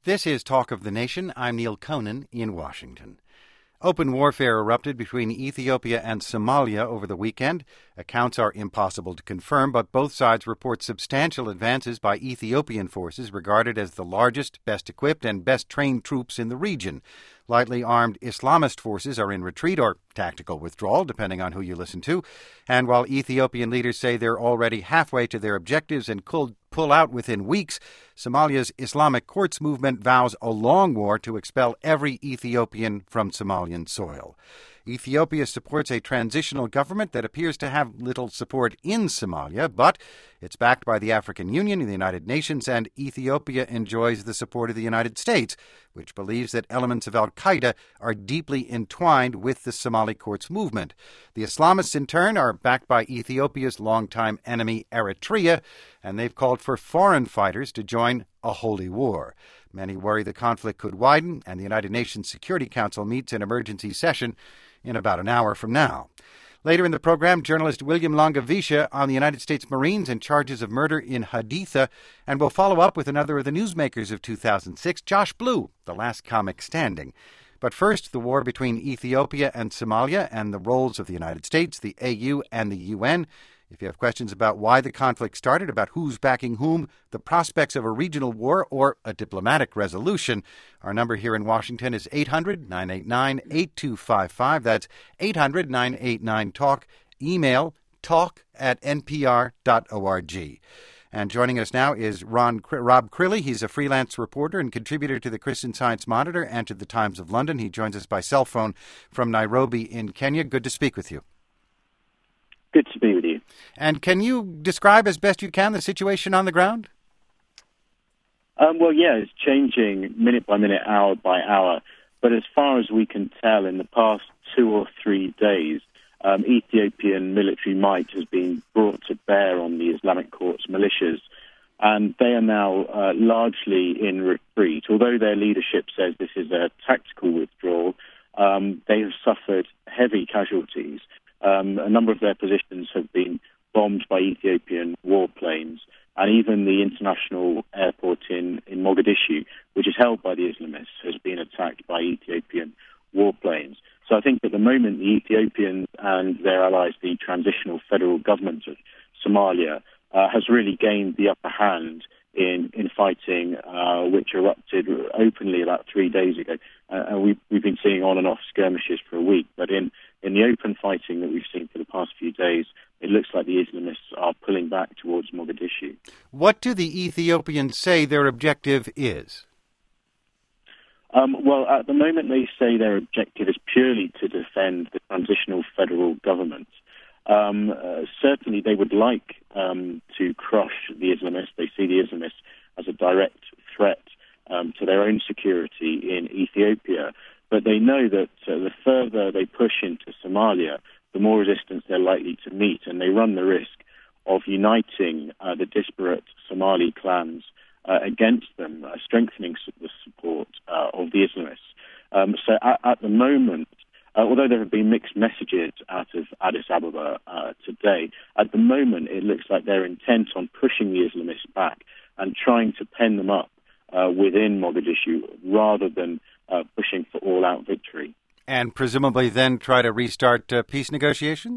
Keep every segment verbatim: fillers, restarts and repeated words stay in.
This is Talk of the Nation. I'm Neil Conan in Washington. Open warfare erupted between Ethiopia and Somalia over the weekend. Accounts are impossible to confirm, but both sides report substantial advances by Ethiopian forces regarded as the largest, best equipped, and best trained troops in the region. Lightly armed Islamist forces are in retreat or tactical withdrawal, depending on who you listen to. And while Ethiopian leaders say they're already halfway to their objectives and could pull out within weeks, Somalia's Islamic Courts movement vows a long war to expel every Ethiopian from Somalian soil. Ethiopia supports a transitional government that appears to have little support in Somalia, but it's backed by the African Union and the United Nations, and Ethiopia enjoys the support of the United States, which believes that elements of al-Qaeda are deeply entwined with the Somali Courts movement. The Islamists, in turn, are backed by Ethiopia's longtime enemy, Eritrea, and they've called for foreign fighters to join a holy war. Many worry the conflict could widen, and the United Nations Security Council meets in emergency session in about an hour from now. Later in the program, journalist William Langewiesche on the United States Marines and charges of murder in Haditha, and we'll follow up with another of the newsmakers of two thousand six, Josh Blue, the last comic standing. But first, the war between Ethiopia and Somalia and the roles of the United States, the A U, and the U N. If you have questions about why the conflict started, about who's backing whom, the prospects of a regional war, or a diplomatic resolution, our number here in Washington is eight hundred, nine eight nine, eight two five five. That's eight hundred, nine eight nine, talk. Email talk at n p r dot org. And joining us now is Ron, Rob Crilly. He's a freelance reporter and contributor to the Christian Science Monitor and to the Times of London. He joins us by cell phone from Nairobi in Kenya. Good to speak with you. Good to be with you. And can you describe as best you can the situation on the ground? Um, well, yeah, it's changing minute by minute, hour by hour. But as far as we can tell, in the past two or three days, um, Ethiopian military might has been brought to bear on the Islamic Courts militias. And they are now uh, largely in retreat. Although their leadership says this is a tactical withdrawal, um, they have suffered heavy casualties. Um, a number of their positions have been bombed by Ethiopian warplanes, and even the international airport in, in Mogadishu, which is held by the Islamists, has been attacked by Ethiopian warplanes. So I think at the moment the Ethiopians and their allies, the transitional federal government of Somalia, uh, has really gained the upper hand in, in fighting, uh, which erupted openly about three days ago. Uh, and we've, we've been seeing on and off skirmishes for a week, but in In the open fighting that we've seen for the past few days, it looks like the Islamists are pulling back towards Mogadishu. What do the Ethiopians say their objective is? Um, well, at the moment they say their objective is purely to defend the transitional federal government. Um, uh, certainly they would like um, to crush the Islamists. They see the Islamists as a direct threat um, to their own security in Ethiopia. But they know that uh, the further they push into Somalia, the more resistance they're likely to meet, and they run the risk of uniting uh, the disparate Somali clans uh, against them, uh, strengthening the support uh, of the Islamists. Um, so at, at the moment, uh, although there have been mixed messages out of Addis Ababa uh, today, at the moment it looks like they're intent on pushing the Islamists back and trying to pen them up uh, within Mogadishu rather than Uh, pushing for all-out victory. And presumably then try to restart uh, peace negotiations?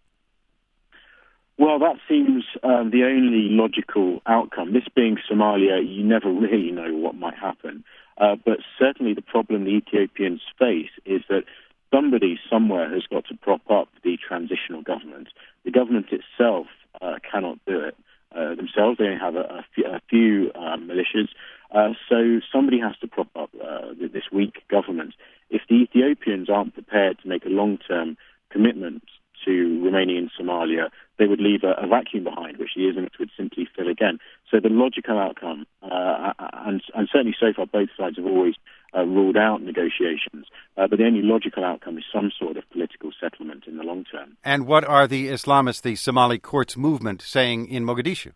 Well, that seems uh, the only logical outcome. This being Somalia, you never really know what might happen. Uh, but certainly the problem the Ethiopians face is that somebody somewhere has got to prop up the transitional government. The government itself uh, cannot do it uh, themselves. They only have a, a few, a few uh, militias. Uh, so somebody has to prop up uh, this weak government. If the Ethiopians aren't prepared to make a long-term commitment to remaining in Somalia, they would leave a, a vacuum behind, which the Islamists would simply fill again. So the logical outcome, uh, and, and certainly so far both sides have always uh, ruled out negotiations, uh, but the only logical outcome is some sort of political settlement in the long term. And what are the Islamists, the Somali Courts movement, saying in Mogadishu?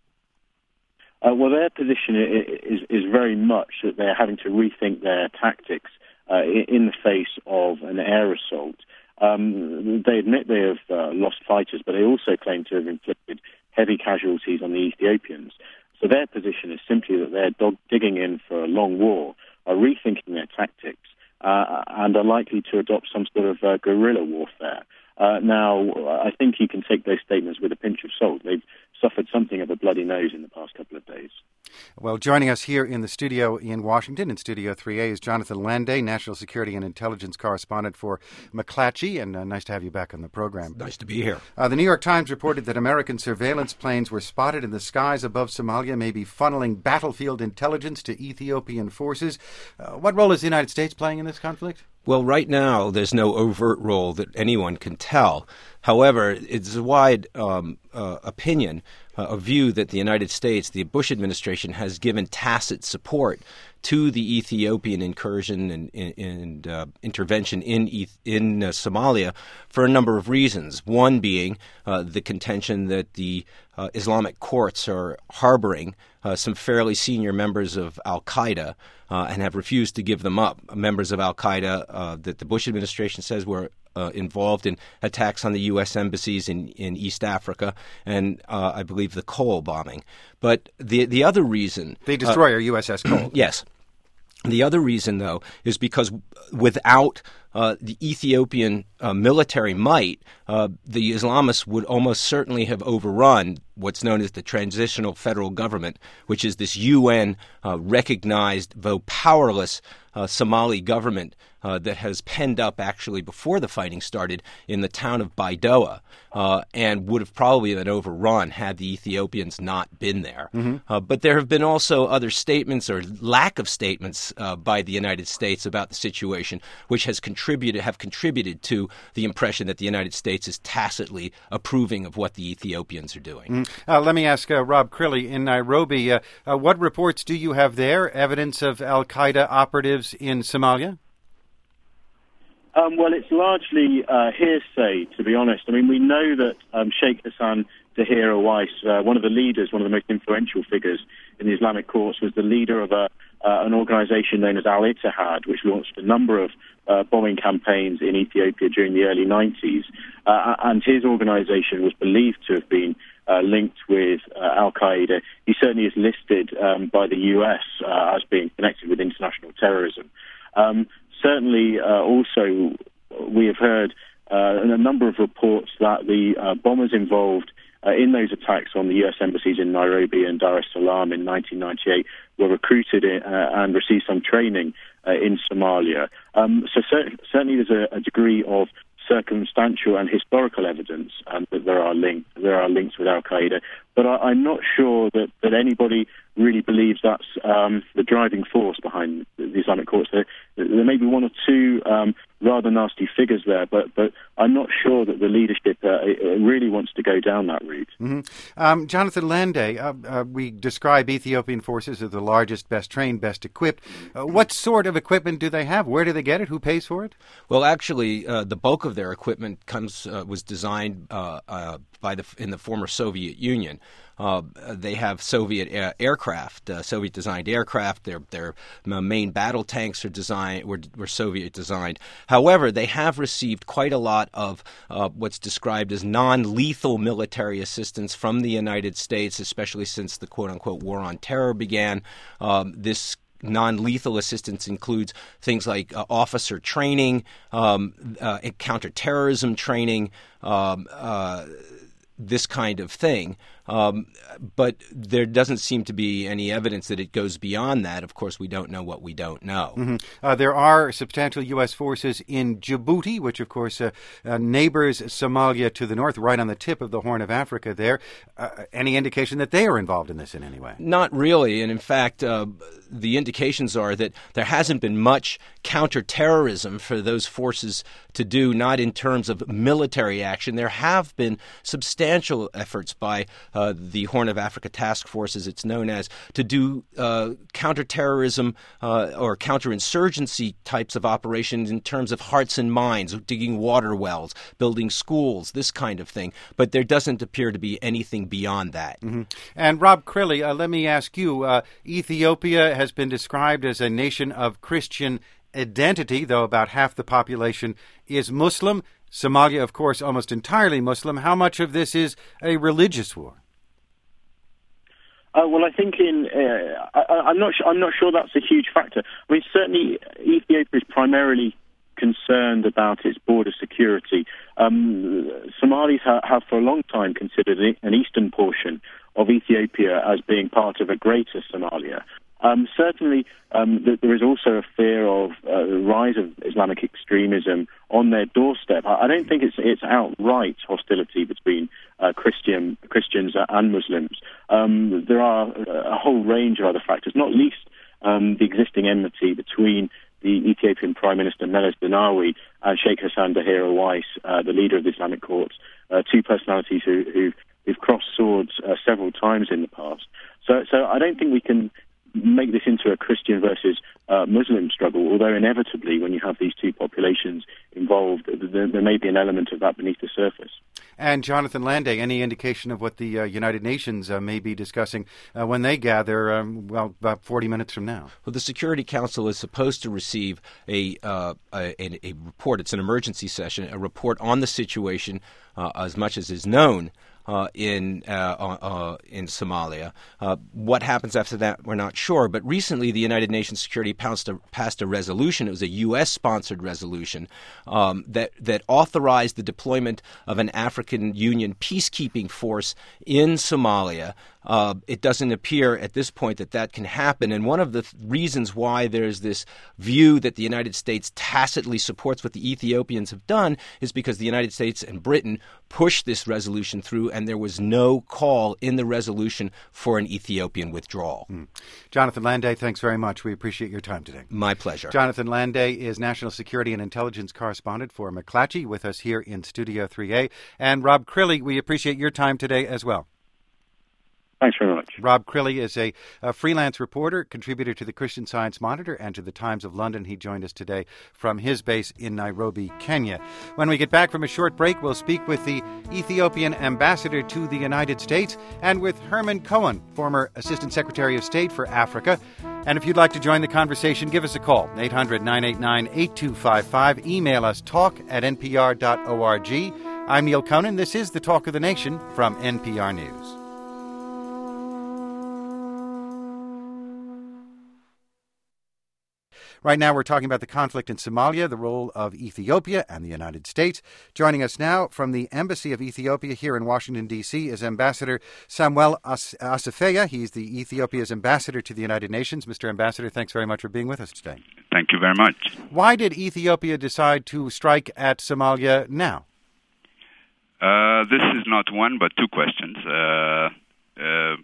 Uh, well, their position is, is very much that they're having to rethink their tactics uh, in the face of an air assault. Um, they admit they have uh, lost fighters, but they also claim to have inflicted heavy casualties on the Ethiopians. So their position is simply that they're dog- digging in for a long war, are rethinking their tactics, uh, and are likely to adopt some sort of uh, guerrilla warfare. Uh, now, I think you can take those statements with a pinch of salt. They've suffered something of a bloody nose in the past couple of days. Well, joining us here in the studio in Washington, in Studio three A, is Jonathan Landay, National Security and Intelligence Correspondent for McClatchy, and uh, nice to have you back on the program. Nice to be here. Uh, the New York Times reported that American surveillance planes were spotted in the skies above Somalia, maybe funneling battlefield intelligence to Ethiopian forces. Uh, what role is the United States playing in this conflict? Well, right now, there's no overt role that anyone can tell. However, it's a wide um, uh, opinion, uh, a view that the United States, the Bush administration, has given tacit support to the Ethiopian incursion and, and, and uh, intervention in in uh, Somalia for a number of reasons. One being uh, the contention that the uh, Islamic courts are harboring uh, some fairly senior members of al-Qaeda uh, and have refused to give them up. Members of al-Qaeda uh, that the Bush administration says were Uh, involved in attacks on the U S embassies in, in East Africa and, uh, I believe, the Cole bombing. But the the other reason... The destroyer, uh, U S S Cole. Yes. The other reason, though, is because without uh, the Ethiopian uh, military might, uh, the Islamists would almost certainly have overrun what's known as the Transitional Federal Government, which is this U N uh, recognized, though powerless, uh, Somali government uh, that has penned up actually before the fighting started in the town of Baidoa, uh, and would have probably been overrun had the Ethiopians not been there. Mm-hmm. Uh, but there have been also other statements or lack of statements uh, by the United States about the situation, which has contributed have contributed to the impression that the United States is tacitly approving of what the Ethiopians are doing. Mm-hmm. Uh, let me ask uh, Rob Crilly in Nairobi, uh, uh, what reports do you have there, evidence of al-Qaeda operatives in Somalia? Um, well, it's largely uh, hearsay, to be honest. I mean, we know that um, Sheikh Hassan Tahir Awais, uh, one of the leaders, one of the most influential figures in the Islamic courts, was the leader of a, uh, an organization known as Al-Ittihad, which launched a number of uh, bombing campaigns in Ethiopia during the early nineties. Uh, and his organization was believed to have been uh, linked with uh, Al-Qaeda. He certainly is listed um, by the U S uh, as being connected with international terrorism. Um, Certainly, uh, also, we have heard uh, a number of reports that the uh, bombers involved uh, in those attacks on the U S embassies in Nairobi and Dar es Salaam in nineteen ninety-eight were recruited in, uh, and received some training uh, in Somalia. Um, so cer- certainly there's a, a degree of circumstantial and historical evidence um, that there are links there are links with Al-Qaeda, but I, I'm not sure that, that anybody really believes that's um, the driving force behind the Islamic courts. There, there may be one or two um, rather nasty figures there, but but I'm not sure that the leadership uh, really wants to go down that route. Mm-hmm. Um, Jonathan Landay, uh, uh, we describe Ethiopian forces as the largest, best trained, best equipped. Uh, what sort of equipment do they have? Where do they get it? Who pays for it? Well, actually, uh, the bulk of their equipment comes uh, was designed uh, uh, by the in the former Soviet Union. Uh, they have Soviet uh, aircraft, uh, Soviet-designed aircraft. Their their main battle tanks are designed were, were Soviet-designed. However, they have received quite a lot of uh, what's described as non-lethal military assistance from the United States, especially since the quote-unquote war on terror began. Um, this non-lethal assistance includes things like uh, officer training, um, uh, counterterrorism training, um, uh, this kind of thing. Um, but there doesn't seem to be any evidence that it goes beyond that. Of course, we don't know what we don't know. Mm-hmm. Uh, there are substantial U S forces in Djibouti, which, of course, uh, uh, neighbors Somalia to the north, right on the tip of the Horn of Africa there. Uh, any indication that they are involved in this in any way? Not really. And in fact, uh, the indications are that there hasn't been much counterterrorism for those forces to do, not in terms of military action. There have been substantial efforts by Uh, the Horn of Africa Task Force, as it's known as, to do uh, counterterrorism uh, or counterinsurgency types of operations in terms of hearts and minds, digging water wells, building schools, this kind of thing. But there doesn't appear to be anything beyond that. Mm-hmm. And Rob Crilly, uh, let me ask you, uh, Ethiopia has been described as a nation of Christian identity, though about half the population is Muslim. Somalia, of course, almost entirely Muslim. How much of this is a religious war? Uh, well, I think in uh, I, I'm not su- I'm not sure that's a huge factor. I mean, certainly Ethiopia is primarily concerned about its border security. Um, Somalis ha- have for a long time considered it an eastern portion of Ethiopia as being part of a greater Somalia. Um, certainly, um, th- there is also a fear of uh, the rise of Islamic extremism on their doorstep. I, I don't think it's it's outright hostility between uh, Christian Christians and Muslims. Um, there are a whole range of other factors, not least um, the existing enmity between the Ethiopian Prime Minister Meles Zenawi and Sheikh Hassan Dahir Owais, uh, the leader of the Islamic courts, uh, two personalities who, who, who've crossed swords uh, several times in the past. So, so I don't think we can make this into a Christian versus uh, Muslim struggle, although inevitably when you have these two populations involved, there, there may be an element of that beneath the surface. And Jonathan Landay, any indication of what the uh, United Nations uh, may be discussing uh, when they gather, um, well, about forty minutes from now? Well, the Security Council is supposed to receive a, uh, a, a report. It's an emergency session, a report on the situation uh, as much as is known Uh, in uh, uh, in Somalia. Uh, what happens after that, we're not sure. But recently, the United Nations Security passed a, passed a resolution. It was a U S-sponsored resolution um, that that authorized the deployment of an African Union peacekeeping force in Somalia. Uh, it doesn't appear at this point that that can happen. And one of the th- reasons why there's this view that the United States tacitly supports what the Ethiopians have done is because the United States and Britain pushed this resolution through, and there was no call in the resolution for an Ethiopian withdrawal. Mm. Jonathan Landay, thanks very much. We appreciate your time today. My pleasure. Jonathan Landay is National Security and Intelligence Correspondent for McClatchy, with us here in Studio three A. And Rob Crilly, we appreciate your time today as well. Thanks very much. Rob Crilly is a, a freelance reporter, contributor to the Christian Science Monitor and to the Times of London. He joined us today from his base in Nairobi, Kenya. When we get back from a short break, we'll speak with the Ethiopian ambassador to the United States and with Herman Cohen, former Assistant Secretary of State for Africa. And if you'd like to join the conversation, give us a call, eight hundred, nine eight nine, eight two five five. Email us, talk at n p r dot org. I'm Neil Conan. This is The Talk of the Nation from N P R News. Right now, we're talking about the conflict in Somalia, the role of Ethiopia and the United States. Joining us now from the Embassy of Ethiopia here in Washington, D C is Ambassador Samuel As- Asifeya. He's the Ethiopia's ambassador to the United Nations. Mister Ambassador, thanks very much for being with us today. Thank you very much. Why did Ethiopia decide to strike at Somalia now? Uh, this is not one, but two questions. Uh, uh,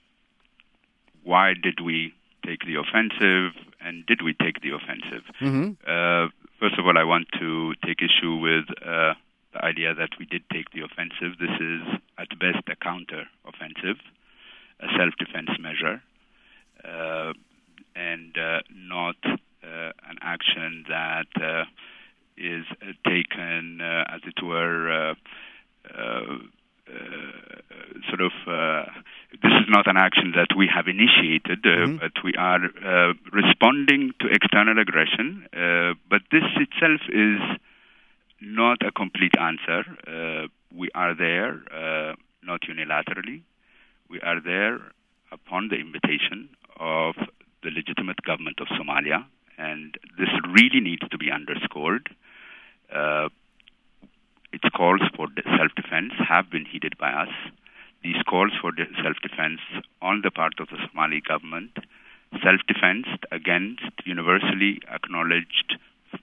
why did we take the offensive, and did we take the offensive? Mm-hmm. Uh, first of all, I want to take issue with uh, the idea that we did take the offensive. This is, at best, a counter-offensive, a self-defense measure, uh, and uh, not uh, an action that uh, is uh, taken, uh, as it were, uh, uh, uh, sort of, uh, this is not an action that we have initiated, uh, mm-hmm. but we are uh, responding to external aggression. Uh, but this itself is not a complete answer. Uh, we are there, uh, not unilaterally. We are there upon the invitation of the legitimate government of Somalia, and this really needs to be underscored. Uh, its calls for self-defense have been heeded by us. These calls for self-defense on the part of the Somali government, self-defense against universally acknowledged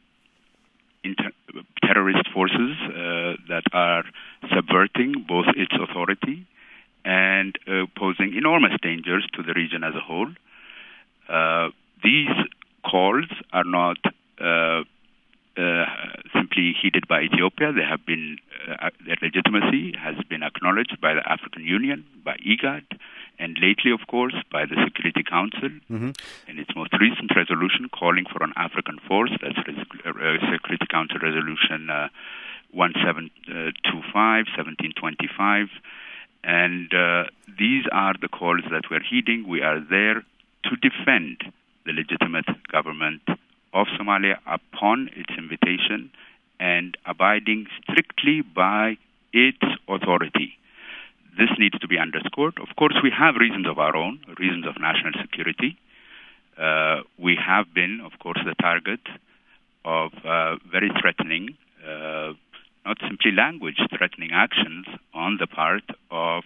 inter- terrorist forces uh, that are subverting both its authority and uh, posing enormous dangers to the region as a whole. Uh, these calls are not uh, uh, simply heeded by Ethiopia. They have been, uh, their legitimacy has been acknowledged by the African Union, by IGAD, and lately, of course, by the Security Council mm-hmm. in its most recent resolution calling for an African force. That's uh, Security Council Resolution uh, seventeen twenty-five, seventeen twenty-five. And uh, these are the calls that we're heeding. We are there to defend the legitimate government of Somalia upon its invitation and abiding strictly by its authority. this needs to be underscored. Of course, we have reasons of our own, reasons of national security. Uh, we have been, of course, the target of uh, very threatening, uh, not simply language-threatening actions on the part of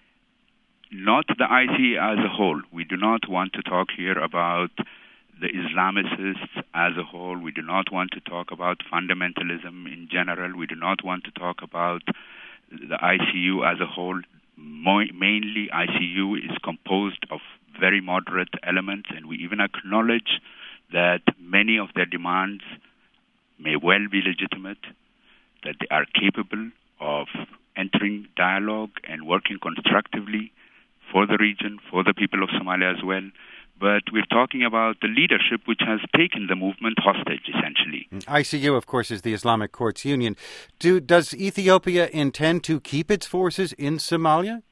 not the I C E as a whole. We do not want to talk here about the Islamicists as a whole. We do not want to talk about fundamentalism in general. We do not want to talk about the I C U as a whole. Mo- mainly, I C U is composed of very moderate elements, and we even acknowledge that many of their demands may well be legitimate, that they are capable of entering dialogue and working constructively for the region, for the people of Somalia as well. But we're talking about the leadership which has taken the movement hostage, essentially. I C U, of course, is the Islamic Courts Union. Do, does Ethiopia intend to keep its forces in Somalia?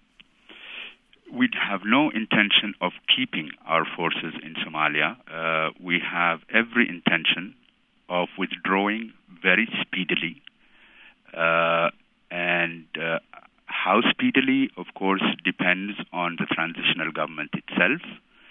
We have no intention of keeping our forces in Somalia. Uh, we have every intention of withdrawing very speedily. Uh, and uh, how speedily, of course, depends on the transitional government itself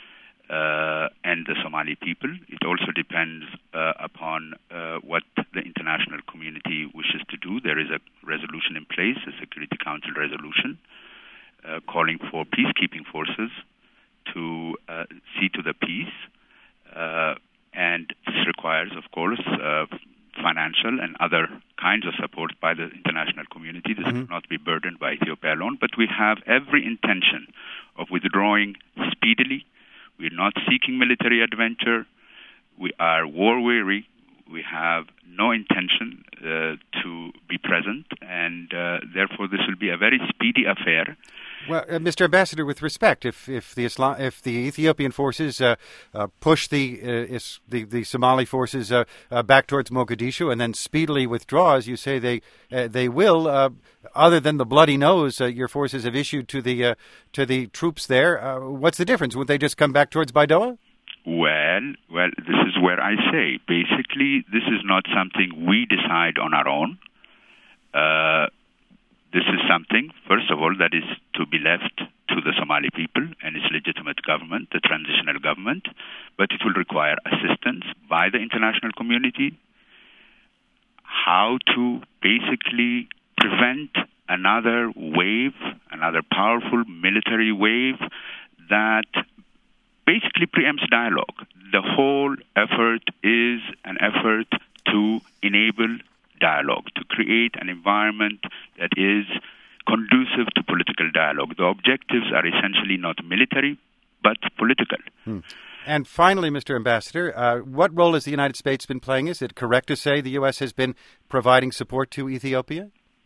uh, and the Somali people. It also depends uh, upon uh, what the international community wishes to do. There is a resolution in place, a Security Council resolution, Uh, calling for peacekeeping forces to uh, see to the peace. Uh, and this requires, of course, uh, financial and other kinds of support by the international community. This mm-hmm. will not be burdened by Ethiopia alone, but we have every intention of withdrawing speedily. We're not seeking military adventure. We are war-weary. We have no intention uh, to be present, and uh, therefore this will be a very speedy affair. Well, uh, Mister Ambassador, with respect, if if the Islam, if the Ethiopian forces uh, uh, push the, uh, is, the the Somali forces uh, uh, back towards Mogadishu and then speedily withdraw, as you say they uh, they will, uh, other than the bloody nose uh, your forces have issued to the uh, to the troops there, uh, what's the difference? Would they just come back towards Baidoa? Well, well, this is where I say, basically, this is not something we decide on our own. Uh, this is something, first of all, that is to be left to the Somali people and its legitimate government, the transitional government, but it will require assistance by the international community, how to basically prevent another wave, another powerful military wave that basically preempts dialogue. The whole effort is an effort to enable dialogue, to create an environment that is conducive to political dialogue. The objectives are essentially not military, but political. Hmm. And finally, Mister Ambassador, uh, what role has the United States been playing? Is it correct to say the U S has been providing support to Ethiopia?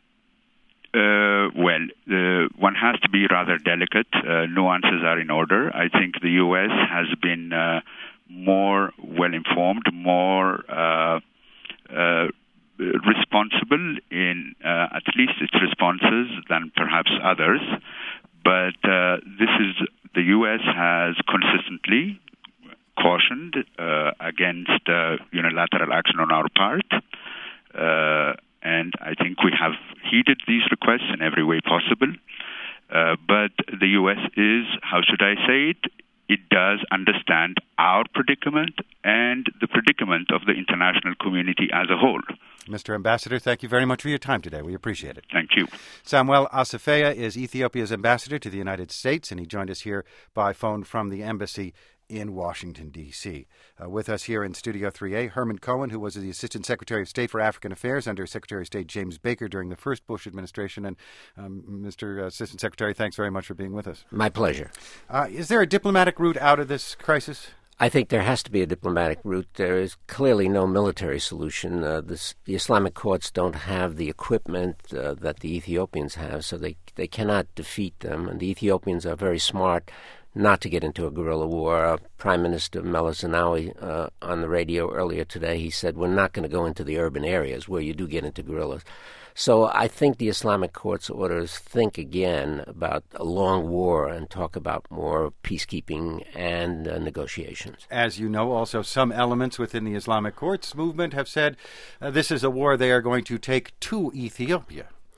Uh, well, uh, one has to be rather delicate. Uh, nuances are in order. I think the U S has been uh, more well-informed, more uh, uh, responsible in uh, at least its responses than perhaps others. But uh, this is the U S has consistently cautioned uh, against uh, unilateral action on our part. Uh, And I think we have heeded these requests in every way possible. Uh, but the U S is, how should I say it, it does understand our predicament and the predicament of the international community as a whole. Mister Ambassador, thank you very much for your time today. We appreciate it. Thank you. Samuel Asifeya is Ethiopia's ambassador to the United States, and he joined us here by phone from the embassy in Washington, D C Uh, with us here in Studio three A, Herman Cohen, who was the Assistant Secretary of State for African Affairs under Secretary of State James Baker during the first Bush administration. And um, Mister Assistant Secretary, thanks very much for being with us. My pleasure. Uh, is there a diplomatic route out of this crisis? I think there has to be a diplomatic route. There is clearly no military solution. Uh, this, the Islamic courts don't have the equipment uh, that the Ethiopians have, so they, they cannot defeat them. And the Ethiopians are very smart not to get into a guerrilla war. Uh, Prime Minister Meles Zenawi, uh, on the radio earlier today, he said, we're not going to go into the urban areas where you do get into guerrillas. So I think the Islamic courts ought to think again about a long war and talk about more peacekeeping and uh, negotiations. As you know, also some elements within the Islamic courts movement have said uh, this is a war they are going to take to Ethiopia.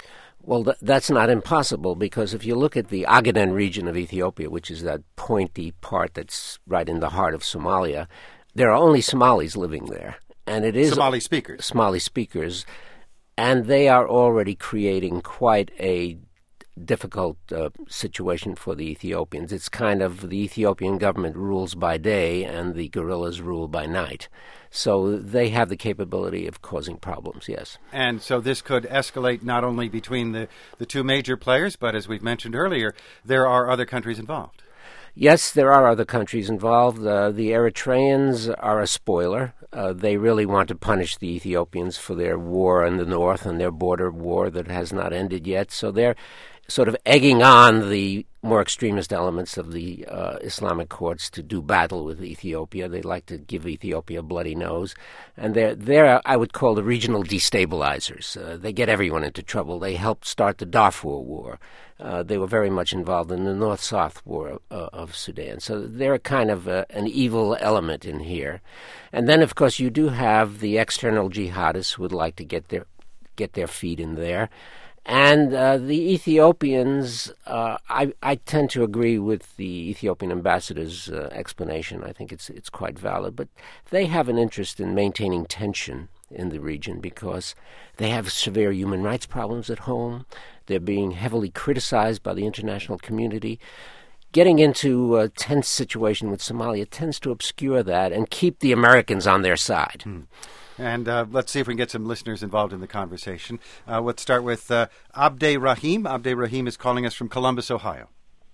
Well, th- that's not impossible, because if you look at the Ogaden region of Ethiopia, which is that pointy part that's right in the heart of Somalia, there are only Somalis living there. And it is Somali speakers. Somali speakers, and they are already creating quite a difficult uh, situation for the Ethiopians. It's kind of the Ethiopian government rules by day and the guerrillas rule by night. So they have the capability of causing problems, yes. And so this could escalate not only between the, the two major players, but as we've mentioned earlier, there are other countries involved. Yes, there are other countries involved. Uh, the Eritreans are a spoiler. Uh, they really want to punish the Ethiopians for their war in the north and their border war that has not ended yet. So they're sort of egging on the more extremist elements of the uh, Islamic courts to do battle with Ethiopia. They like to give Ethiopia a bloody nose. And they're, they're I would call, the regional destabilizers. Uh, they get everyone into trouble. They helped start the Darfur War. Uh, they were very much involved in the North-South War uh, of Sudan. So they're kind of uh, an evil element in here. And then, of course, you do have the external jihadists who would like to get their get their feet in there. And uh, the Ethiopians, uh, I, I tend to agree with the Ethiopian ambassador's uh, explanation. I think it's it's quite valid. But they have an interest in maintaining tension in the region because they have severe human rights problems at home. They're being heavily criticized by the international community. Getting into a tense situation with Somalia tends to obscure that and keep the Americans on their side. Hmm. And uh, let's see if we can get some listeners involved in the conversation. Uh, let's start with uh, Abde Rahim. Abde Rahim is calling us from Columbus, Ohio.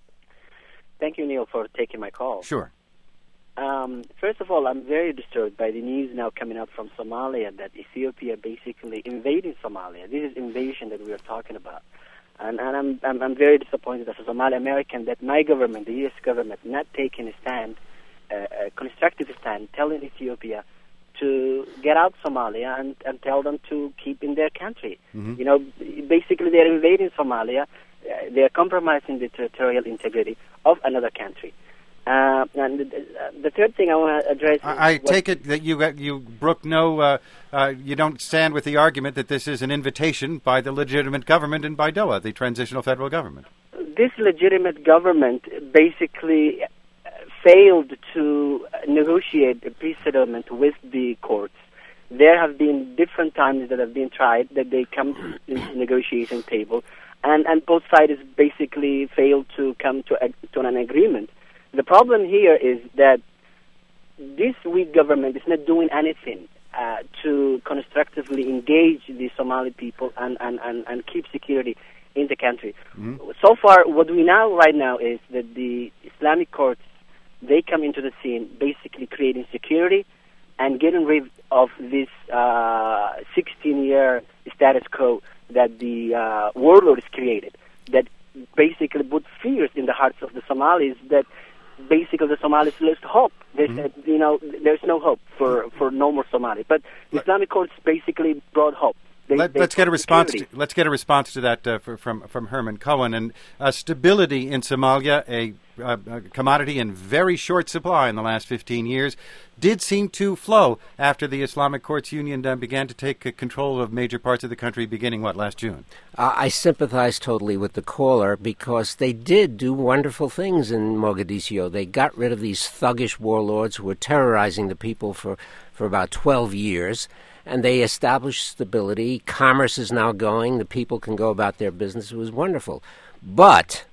Thank you, Neil, for taking my call. Sure. Um, first of all, I'm very disturbed by the news now coming out from Somalia that Ethiopia basically invading Somalia. This is invasion that we are talking about. And, and I'm, I'm I'm very disappointed as a Somali American that my government, the U S government, not taking a stand, uh, a constructive stand, telling Ethiopia to get out Somalia and, and tell them to keep in their country. Mm-hmm. You know, basically they're invading Somalia. Uh, they're compromising the territorial integrity of another country. Uh, and the, the third thing I want to address. I, I take it that you you brook no, uh, uh, you don't stand with the argument that this is an invitation by the legitimate government in Baidoa, the transitional federal government. This legitimate government basically failed to negotiate a peace settlement with the courts. There have been different times that have been tried that they come to the negotiation table, and, and both sides basically failed to come to, a, to an agreement. The problem here is that this weak government is not doing anything uh, to constructively engage the Somali people and, and, and, and keep security in the country. Mm-hmm. So far, what we know right now is that the Islamic courts, they come into the scene basically creating security and getting rid of this sixteen-year uh, status quo that the uh, warlords created, that basically put fears in the hearts of the Somalis that basically the Somalis lost hope. They mm-hmm. said, you know, there's no hope for, for no more Somali. But the Islamic courts basically brought hope. They, Let, let's get a response. To, let's get a response to that uh, for, from from Herman Cohen. And uh, stability in Somalia, a, uh, a commodity in very short supply in the last fifteen years, did seem to flow after the Islamic Courts Union uh, began to take uh, control of major parts of the country beginning, what, last June? Uh, I sympathize totally with the caller because they did do wonderful things in Mogadiscio. They got rid of these thuggish warlords who were terrorizing the people for, for about twelve years. And they established stability. Commerce is now going. The people can go about their business. It was wonderful. But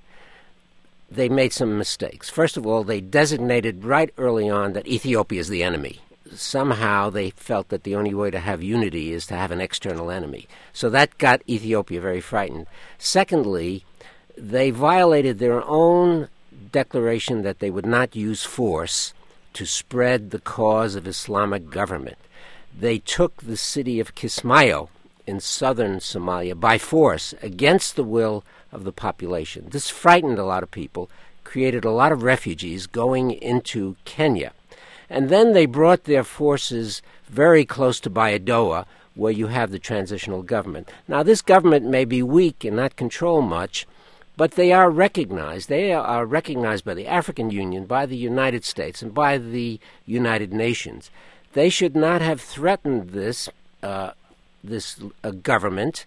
they made some mistakes. First of all, they designated right early on that Ethiopia is the enemy. Somehow they felt that the only way to have unity is to have an external enemy. So that got Ethiopia very frightened. Secondly, they violated their own declaration that they would not use force to spread the cause of Islamic government. They took the city of Kismayo in southern Somalia by force against the will of the population. This frightened a lot of people, created a lot of refugees going into Kenya. And then they brought their forces very close to Baidoa, where you have the transitional government. Now, this government may be weak and not control much, but they are recognized. They are recognized by the African Union, by the United States, and by the United Nations. They should not have threatened this uh, this uh, government.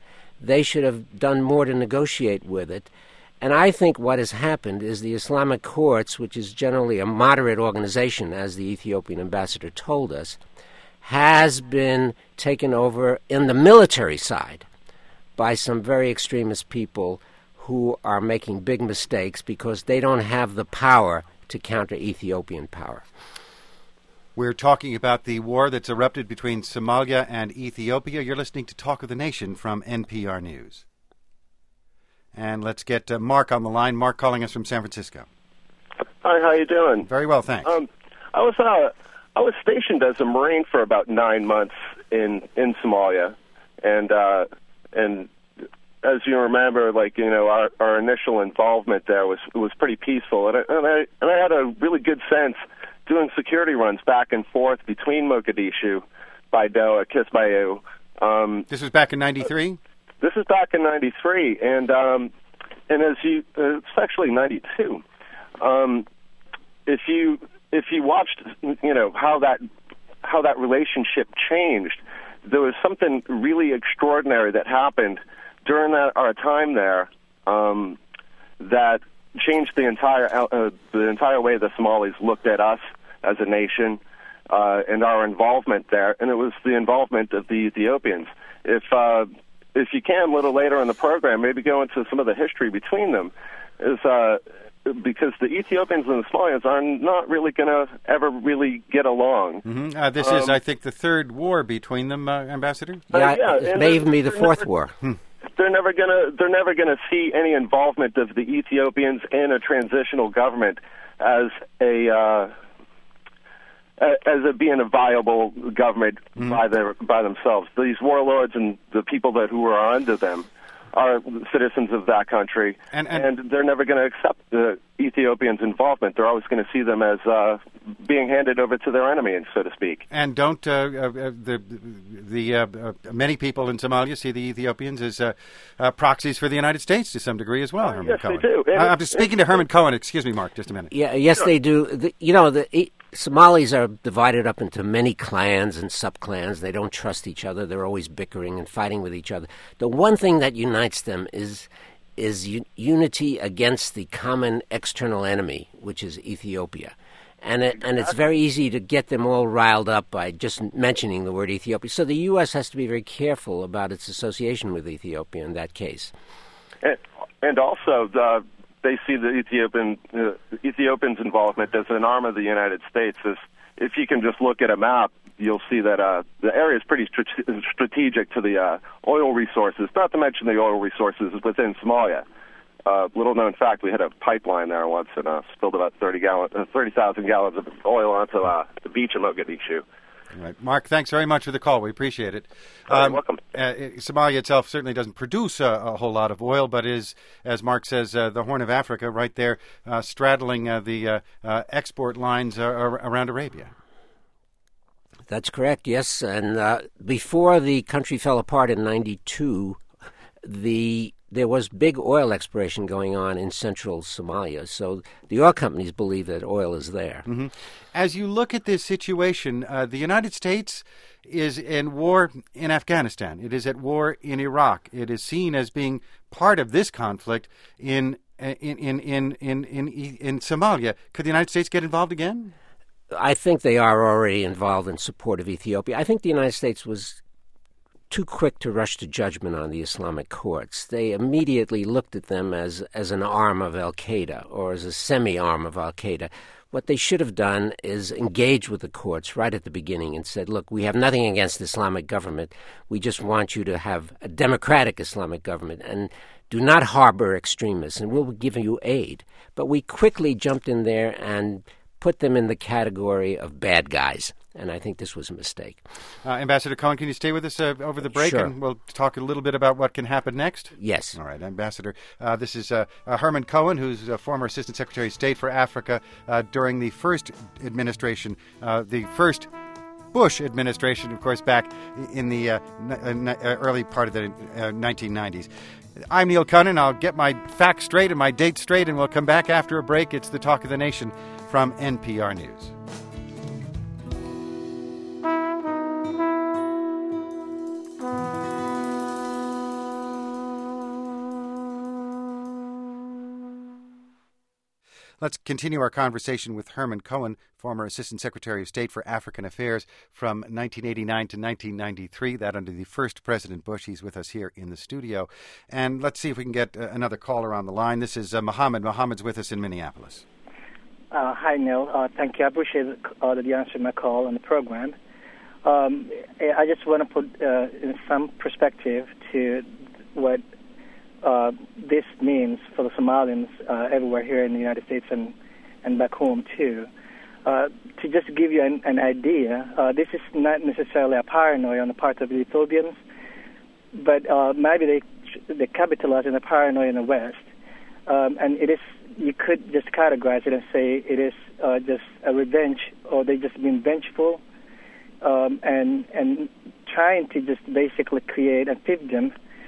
they should have done more to negotiate with it. And I think what has happened is the Islamic Courts, which is generally a moderate organization, as the Ethiopian ambassador told us, has been taken over in the military side by some very extremist people who are making big mistakes because they don't have the power to counter Ethiopian power. We're talking about the war that's erupted between Somalia and Ethiopia. You're listening to Talk of the Nation from N P R News. And let's get uh, Mark on the line. Mark calling us from San Francisco. Hi, how you doing? Very well, thanks. Um, I was uh, I was stationed as a Marine for about nine months in in Somalia, and uh, and as you remember, like you know, our, our initial involvement there was was pretty peaceful, and I, and I and I had a really good sense doing security runs back and forth between Mogadishu, Baidoa, Kismayu. Um, this was back in ninety-three? This is back in ninety-three, and um, and as you, uh, it's actually ninety-two. Um, if you if you watched, you know how that how that relationship changed, there was something really extraordinary that happened during that our time there um, that changed the entire uh, the entire way the Somalis looked at us as a nation uh, and our involvement there, and it was the involvement of the Ethiopians. If uh, if you can, a little later in the program, maybe go into some of the history between them, is uh, because the Ethiopians and the Somalians are not really going to ever really get along. Mm-hmm. Uh, this um, is, I think, the third war between them, uh, Ambassador? Yeah, uh, yeah it may even be the fourth never, war. Hmm. They're never gonna. They're never gonna see any involvement of the Ethiopians in a transitional government as a uh, as a being a viable government mm. by their by themselves. These warlords and the people that who are under them are citizens of that country, and, and, and they're never going to accept the Ethiopians' involvement. They're always going to see them as uh, being handed over to their enemy, so to speak. And don't uh, uh, the the uh, uh, many people in Somalia see the Ethiopians as uh, uh, proxies for the United States to some degree as well? Uh, Herman yes, Cohen. they do. And I'm just speaking to Herman Cohen. Excuse me, Mark. Just a minute. Yeah, yes, sure. they do. The, you know, the e- Somalis are divided up into many clans and subclans. They don't trust each other. They're always bickering and fighting with each other. The one thing that unites them is is u- unity against the common external enemy, which is Ethiopia. And it, and it's very easy to get them all riled up by just mentioning the word Ethiopia. So the U S has to be very careful about its association with Ethiopia in that case. And, and also, the, they see the Ethiopian uh, Ethiopians' involvement as an arm of the United States. As, if you can just look at a map, you'll see that uh, the area is pretty strate- strategic to the uh, oil resources, not to mention the oil resources within Somalia. Uh, little known fact, we had a pipeline there once and uh, spilled about thirty gallon, uh, thirty thousand gallons of oil onto uh, the beach in Mogadishu. All right. Mark, thanks very much for the call. We appreciate it. Oh, um, you're welcome. Uh, Somalia itself certainly doesn't produce a, a whole lot of oil, but is, as Mark says, uh, the Horn of Africa right there uh, straddling uh, the uh, uh, export lines uh, around Arabia. That's correct, yes. And uh, before the country fell apart in ninety-two, the there was big oil exploration going on in central Somalia. So the oil companies believe that oil is there. Mm-hmm. As you look at this situation, uh, the United States is in war in Afghanistan. It is at war in Iraq. It is seen as being part of this conflict in in in in in in, in Somalia. Could the United States get involved again? I think they are already involved in support of Ethiopia. I think the United States was too quick to rush to judgment on the Islamic courts. They immediately looked at them as, as an arm of al-Qaeda or as a semi-arm of al-Qaeda. What they should have done is engage with the courts right at the beginning and said, look, we have nothing against the Islamic government. We just want you to have a democratic Islamic government and do not harbor extremists, and we'll give you aid. But we quickly jumped in there and put them in the category of bad guys. And I think this was a mistake. Uh, Ambassador Cohen, can you stay with us uh, over the break? Sure. And we'll talk a little bit about what can happen next? Yes. All right, Ambassador. Uh, this is uh, uh, Herman Cohen, who's a former Assistant Secretary of State for Africa uh, during the first administration, uh, the first Bush administration, of course, back in the uh, n- n- early part of the uh, nineteen nineties. I'm Neil Conan. I'll get my facts straight and my dates straight, and we'll come back after a break. It's the Talk of the Nation from N P R News. Let's continue our conversation with Herman Cohen, former Assistant Secretary of State for African Affairs from nineteen eighty-nine to nineteen ninety-three, that under the first President Bush. He's with us here in the studio. And let's see if we can get uh, another caller on the line. This is uh, Mohammed. Mohammed's with us in Minneapolis. Uh, hi, Neil. Uh, thank you. I appreciate uh, that you answered my call on the program. Um, I just want to put uh, in some perspective to what uh, this means for the Somalians uh, everywhere here in the United States and, and back home, too. Uh, to just give you an, an idea, uh, this is not necessarily a paranoia on the part of the Ethiopians, but uh, maybe they they capitalize on the paranoia in the West. Um, and it is, you could just categorize it and say it is uh, just a revenge, or they just being vengeful. Um, and and trying to just basically create a fiefdom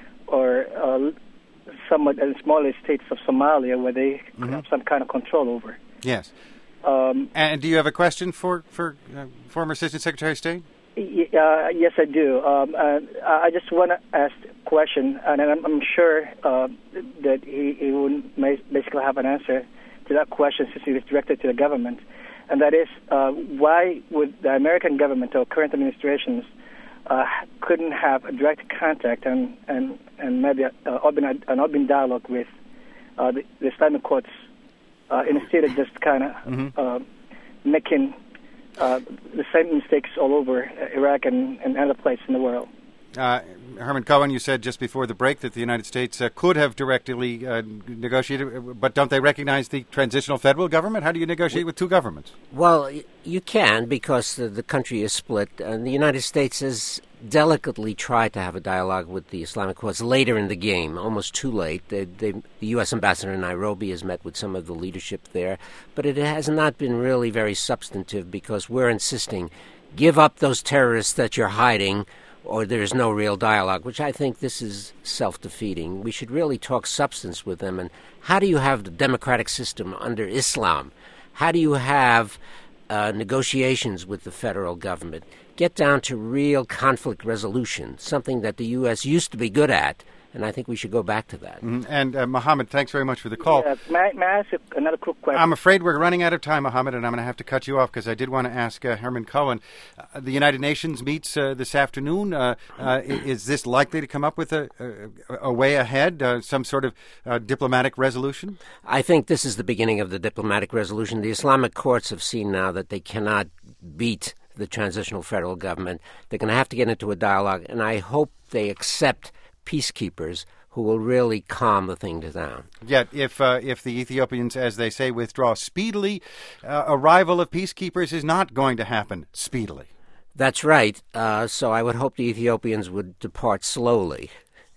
or uh, somewhat uh, smaller states of Somalia where they mm-hmm. have some kind of control over. Yes. Um, and do you have a question for, for uh, former Assistant Secretary of State? Y- uh, yes, I do. Um, uh, I just want to ask a question, and I'm, I'm sure uh, that he, he would basically have an answer to that question since it was directed to the government. And that is, uh, why would the American government or current administrations uh, couldn't have a direct contact and, and, and maybe a, uh, open, an open dialogue with uh, the, the Islamic courts uh, instead of just kind of mm-hmm. uh, making uh, the same mistakes all over Iraq and, and other places in the world? Uh, Herman Cohen, you said just before the break that the United States uh, could have directly uh, negotiated, but don't they recognize the transitional federal government? How do you negotiate with two governments? Well, you can, because the, the country is split, and the United States has delicately tried to have a dialogue with the Islamic courts later in the game, almost too late. They, they, the U S ambassador in Nairobi has met with some of the leadership there, but it has not been really very substantive because we're insisting, give up those terrorists that you're hiding, or there's no real dialogue, which I think this is self-defeating. We should really talk substance with them. And how do you have the democratic system under Islam? How do you have uh, negotiations with the federal government? Get down to real conflict resolution, something that the U S used to be good at, and I think we should go back to that. Mm-hmm. And, uh, Mohammed, thanks very much for the call. Yeah, may, may I ask another quick question? I'm afraid we're running out of time, Mohammed, and I'm going to have to cut you off because I did want to ask uh, Herman Cohen. Uh, the United Nations meets uh, this afternoon. Uh, uh, is this likely to come up with a, a, a way ahead, uh, some sort of uh, diplomatic resolution? I think this is the beginning of the diplomatic resolution. The Islamic courts have seen now that they cannot beat the transitional federal government. They're going to have to get into a dialogue, and I hope they accept peacekeepers who will really calm the thing down. Yet, if uh, if the Ethiopians, as they say, withdraw speedily, uh, arrival of peacekeepers is not going to happen speedily. That's right. Uh, so I would hope the Ethiopians would depart slowly.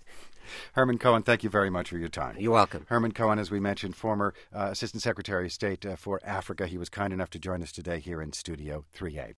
Herman Cohen, thank you very much for your time. You're welcome. Herman Cohen, as we mentioned, former uh, Assistant Secretary of State uh, for Africa. He was kind enough to join us today here in Studio three A.